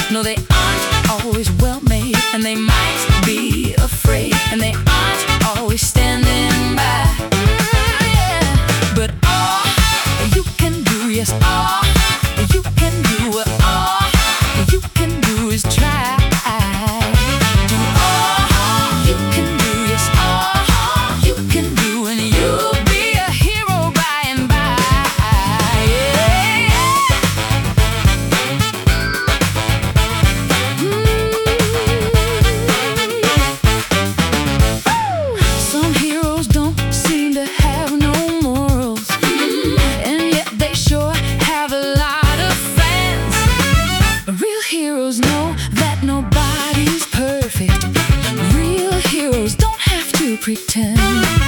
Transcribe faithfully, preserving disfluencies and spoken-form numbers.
No, they aren't always well made, and they might be afraid, and they aren't always standing by. Yeah. But all you can do, yes, all you can do, all you can do is try. Do all you can do, yes, all you can do, and you'll be a hero by and by. Yeah. Some heroes don't seem to have no morals, and yet they sure have a lot of fans. Real heroes know that nobody's perfect. Real heroes don't have to pretend.